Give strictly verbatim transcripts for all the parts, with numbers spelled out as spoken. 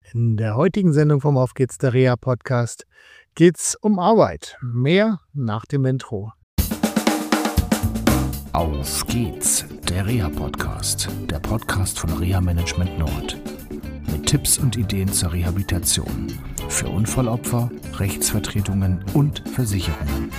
In der heutigen Sendung vom Auf geht's, der Reha-Podcast, geht's um Arbeit. Mehr nach dem Intro. Auf geht's, der Reha-Podcast, der Podcast von Reha Management Nord. Mit Tipps und Ideen zur Rehabilitation für Unfallopfer, Rechtsvertretungen und Versicherungen.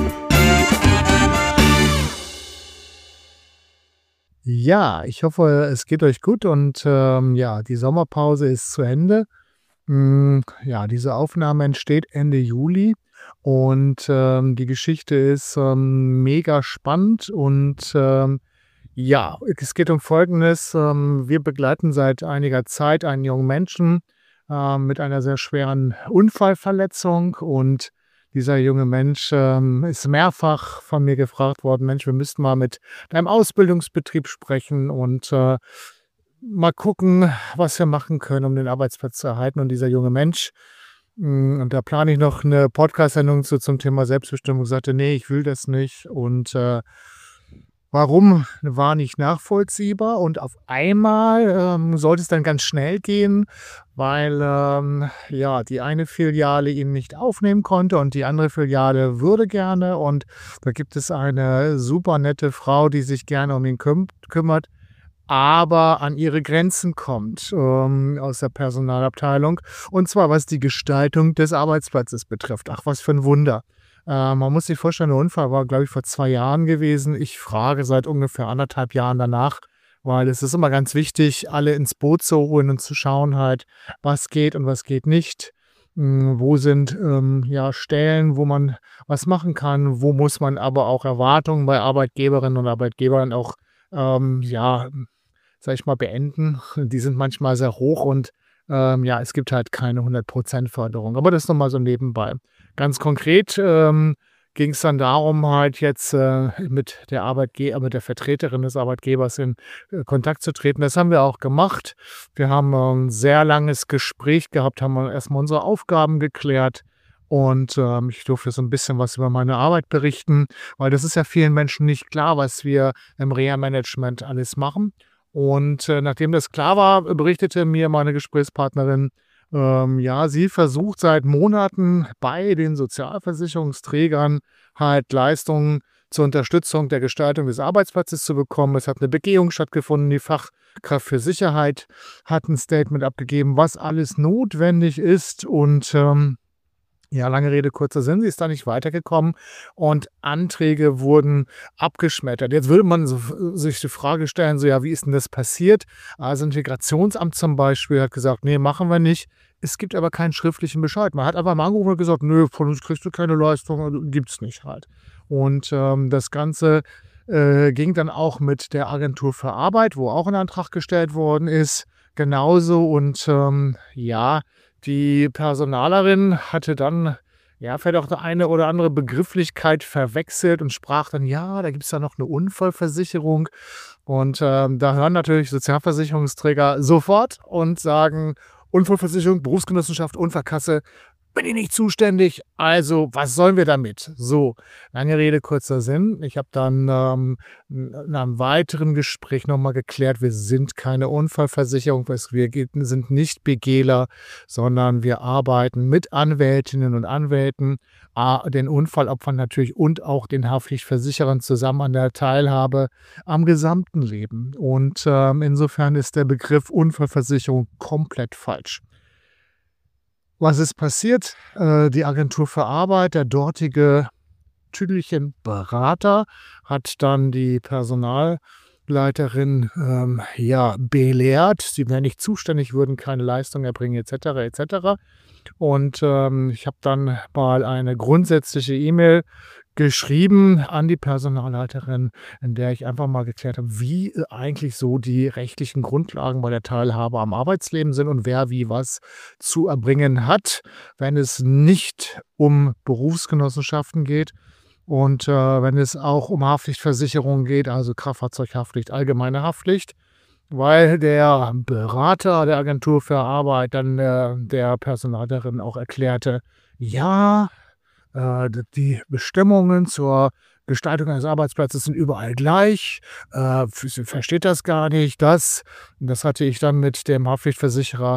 Ja, ich hoffe, es geht euch gut und ähm, ja, die Sommerpause ist zu Ende. Mm, ja, diese Aufnahme entsteht Ende Juli und ähm, die Geschichte ist ähm, mega spannend und ähm, ja, es geht um Folgendes. Ähm, wir begleiten seit einiger Zeit einen jungen Menschen ähm, mit einer sehr schweren Unfallverletzung und dieser junge Mensch ähm, ist mehrfach von mir gefragt worden, Mensch, wir müssten mal mit deinem Ausbildungsbetrieb sprechen und äh, mal gucken, was wir machen können, um den Arbeitsplatz zu erhalten. Und dieser junge Mensch, mh, und da plane ich noch eine Podcast-Sendung zu, zum Thema Selbstbestimmung, sagte, nee, ich will das nicht. Und äh, warum, war nicht nachvollziehbar. Und auf einmal ähm, sollte es dann ganz schnell gehen, weil ähm, ja, die eine Filiale ihn nicht aufnehmen konnte und die andere Filiale würde gerne. Und da gibt es eine super nette Frau, die sich gerne um ihn küm- kümmert, aber an ihre Grenzen kommt ähm, aus der Personalabteilung. Und zwar was die Gestaltung des Arbeitsplatzes betrifft. Ach, was für ein Wunder. Äh, man muss sich vorstellen, der Unfall war, glaube ich, vor zwei Jahren gewesen. Ich frage seit ungefähr anderthalb Jahren danach, weil es ist immer ganz wichtig, alle ins Boot zu holen und zu schauen halt, was geht und was geht nicht. Ähm, wo sind ähm, ja, Stellen, wo man was machen kann, wo muss man aber auch Erwartungen bei Arbeitgeberinnen und Arbeitgebern auch, ähm, ja, sag ich mal, beenden. Die sind manchmal sehr hoch und ähm, ja, es gibt halt keine hundert Prozent Förderung. Aber das ist nochmal so nebenbei. Ganz konkret ähm, ging es dann darum, halt jetzt äh, mit der Arbeitgeber, mit der Vertreterin des Arbeitgebers in äh, Kontakt zu treten. Das haben wir auch gemacht. Wir haben äh, ein sehr langes Gespräch gehabt, haben erstmal unsere Aufgaben geklärt und ähm, ich durfte so ein bisschen was über meine Arbeit berichten, weil das ist ja vielen Menschen nicht klar, was wir im Reha-Management alles machen. Und äh, nachdem das klar war, berichtete mir meine Gesprächspartnerin, ähm, ja, sie versucht seit Monaten bei den Sozialversicherungsträgern halt Leistungen zur Unterstützung der Gestaltung des Arbeitsplatzes zu bekommen. Es hat eine Begehung stattgefunden. Die Fachkraft für Sicherheit hat ein Statement abgegeben, was alles notwendig ist. Und ähm, ja, lange Rede, kurzer Sinn, sie ist da nicht weitergekommen und Anträge wurden abgeschmettert. Jetzt würde man so, sich die Frage stellen, so ja, wie ist denn das passiert? Also Integrationsamt zum Beispiel hat gesagt, nee, machen wir nicht. Es gibt aber keinen schriftlichen Bescheid. Man hat einfach mal angerufen und gesagt, nö, von uns kriegst du keine Leistung, gibt's nicht halt. Und ähm, das Ganze äh, ging dann auch mit der Agentur für Arbeit, wo auch ein Antrag gestellt worden ist, genauso. Und ähm, ja, die Personalerin hatte dann, ja, vielleicht auch eine oder andere Begrifflichkeit verwechselt und sprach dann, ja, da gibt es ja noch eine Unfallversicherung. Und ähm, da hören natürlich Sozialversicherungsträger sofort und sagen, Unfallversicherung, Berufsgenossenschaft, Unfallkasse, bin ich nicht zuständig, also was sollen wir damit? So, lange Rede, kurzer Sinn. Ich habe dann ähm, in einem weiteren Gespräch nochmal geklärt, wir sind keine Unfallversicherung, wir sind nicht BGler, sondern wir arbeiten mit Anwältinnen und Anwälten, den Unfallopfern natürlich und auch den Haftpflichtversicherern zusammen an der Teilhabe am gesamten Leben. Und ähm, insofern ist der Begriff Unfallversicherung komplett falsch. Was ist passiert? Äh, die Agentur für Arbeit, der dortige Tüdelchen-Berater, hat dann die Personalleiterin ähm, ja, belehrt. Sie wären nicht zuständig, würden keine Leistung erbringen, et cetera et cetera. Und ähm, ich habe dann mal eine grundsätzliche E-Mail geschrieben an die Personalleiterin, in der ich einfach mal geklärt habe, wie eigentlich so die rechtlichen Grundlagen bei der Teilhabe am Arbeitsleben sind und wer wie was zu erbringen hat, wenn es nicht um Berufsgenossenschaften geht und äh, wenn es auch um Haftpflichtversicherungen geht, also Kraftfahrzeughaftpflicht, allgemeine Haftpflicht. Weil der Berater der Agentur für Arbeit dann äh, der Personalleiterin auch erklärte, ja, äh, die Bestimmungen zur Gestaltung eines Arbeitsplatzes sind überall gleich. Äh, sie versteht das gar nicht. Das, das hatte ich dann mit dem Haftpflichtversicherer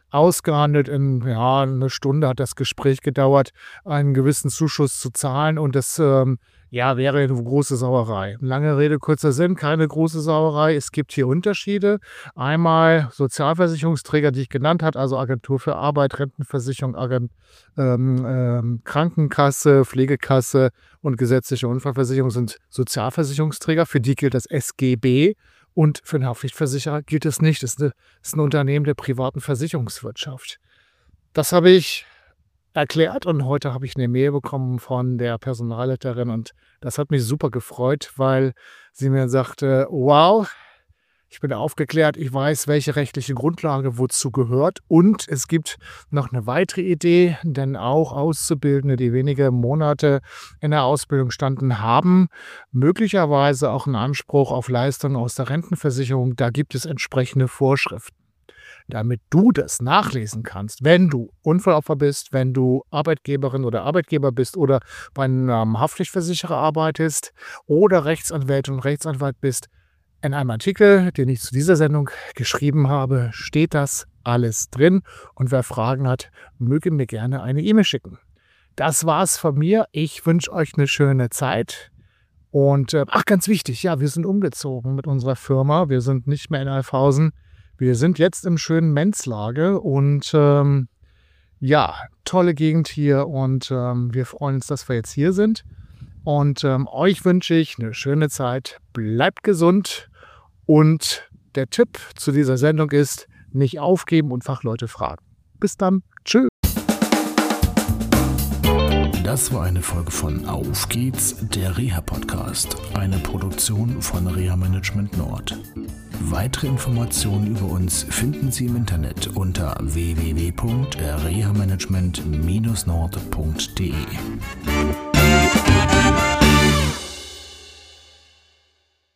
ausgehandelt. In ja, eine Stunde hat das Gespräch gedauert, einen gewissen Zuschuss zu zahlen und das ähm, ja, wäre eine große Sauerei. Lange Rede, kurzer Sinn, keine große Sauerei. Es gibt hier Unterschiede. Einmal Sozialversicherungsträger, die ich genannt habe, also Agentur für Arbeit, Rentenversicherung, Agent, ähm, ähm, Krankenkasse, Pflegekasse und gesetzliche Unfallversicherung sind Sozialversicherungsträger. Für die gilt das S G B. Und für einen Haftpflichtversicherer gilt es nicht. Das ist, eine, das ist ein Unternehmen der privaten Versicherungswirtschaft. Das habe ich erklärt und heute habe ich eine Mail bekommen von der Personalleiterin und das hat mich super gefreut, weil sie mir sagte, wow, ich bin aufgeklärt, ich weiß, welche rechtliche Grundlage wozu gehört und es gibt noch eine weitere Idee, denn auch Auszubildende, die wenige Monate in der Ausbildung standen, haben möglicherweise auch einen Anspruch auf Leistungen aus der Rentenversicherung. Da gibt es entsprechende Vorschriften. Damit du das nachlesen kannst, wenn du Unfallopfer bist, wenn du Arbeitgeberin oder Arbeitgeber bist oder bei einem Haftpflichtversicherer arbeitest oder Rechtsanwältin und Rechtsanwalt bist. In einem Artikel, den ich zu dieser Sendung geschrieben habe, steht das alles drin und wer Fragen hat, möge mir gerne eine E-Mail schicken. Das war's von mir. Ich wünsche euch eine schöne Zeit. Und äh, ach, ganz wichtig, ja, wir sind umgezogen mit unserer Firma. Wir sind nicht mehr in Alfhausen. Wir sind jetzt im schönen Menzlage und ähm, ja, tolle Gegend hier und ähm, wir freuen uns, dass wir jetzt hier sind. Und ähm, euch wünsche ich eine schöne Zeit, bleibt gesund und der Tipp zu dieser Sendung ist, nicht aufgeben und Fachleute fragen. Bis dann, tschüss. Das war eine Folge von Auf geht's, der Reha-Podcast, eine Produktion von Reha Management Nord. Weitere Informationen über uns finden Sie im Internet unter w w w punkt reha management Bindestrich nord punkt d e.